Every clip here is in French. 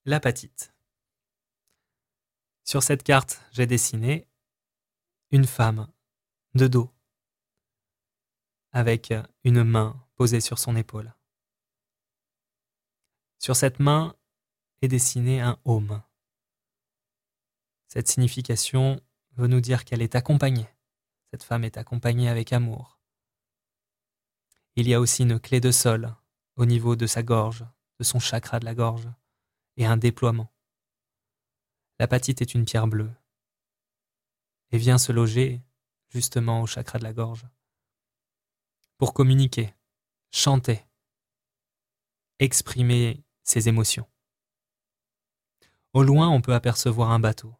L'apatite. Sur cette carte, j'ai dessiné une femme de dos avec une main posée sur son épaule. Sur cette main est dessiné un aume. Cette signification veut nous dire qu'elle est accompagnée. Cette femme est accompagnée avec amour. Il y a aussi une clé de sol au niveau de sa gorge, de son chakra de la gorge, et un déploiement. L'apatite est une pierre bleue et vient se loger justement au chakra de la gorge pour communiquer, chanter, exprimer ses émotions. Au loin, on peut apercevoir un bateau,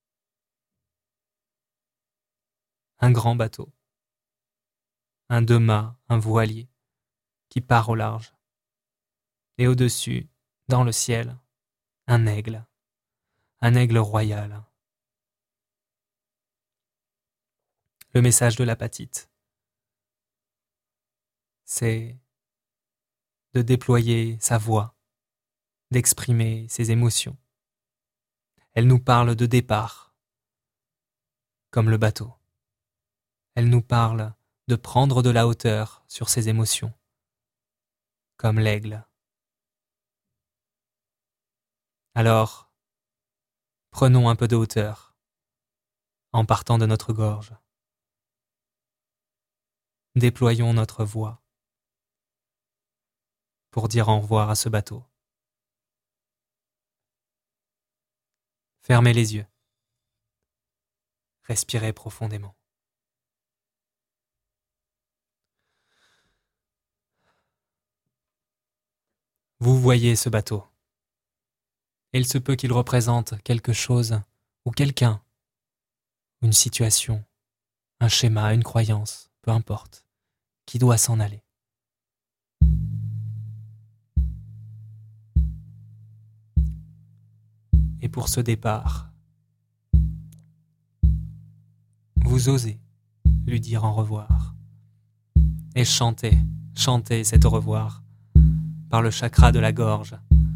un grand bateau, un deux-mâts, un voilier qui part au large. Et au-dessus, dans le ciel, un aigle royal. Le message de l'apatite, c'est de déployer sa voix, d'exprimer ses émotions. Elle nous parle de départ, comme le bateau. Elle nous parle de prendre de la hauteur sur ses émotions, comme l'aigle. Alors, prenons un peu de hauteur en partant de notre gorge. Déployons notre voix pour dire au revoir à ce bateau. Fermez les yeux. Respirez profondément. Vous voyez ce bateau. Il se peut qu'il représente quelque chose ou quelqu'un, une situation, un schéma, une croyance, peu importe, qui doit s'en aller. Et pour ce départ, vous osez lui dire au revoir et chantez cet au revoir par le chakra de la gorge.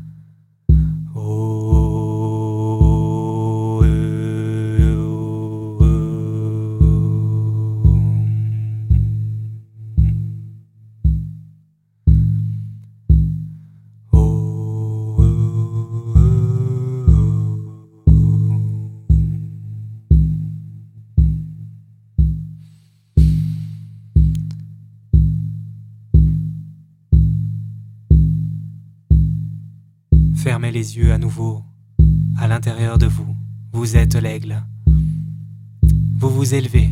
Fermez les yeux à nouveau, à l'intérieur de vous. Vous êtes l'aigle. Vous vous élevez.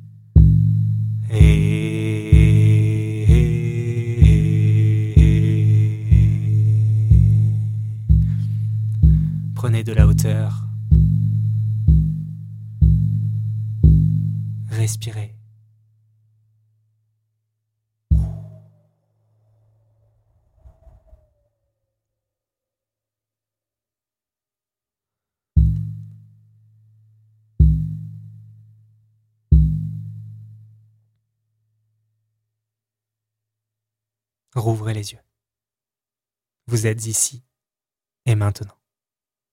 Prenez de la hauteur. Respirez. Rouvrez les yeux. Vous êtes ici et maintenant.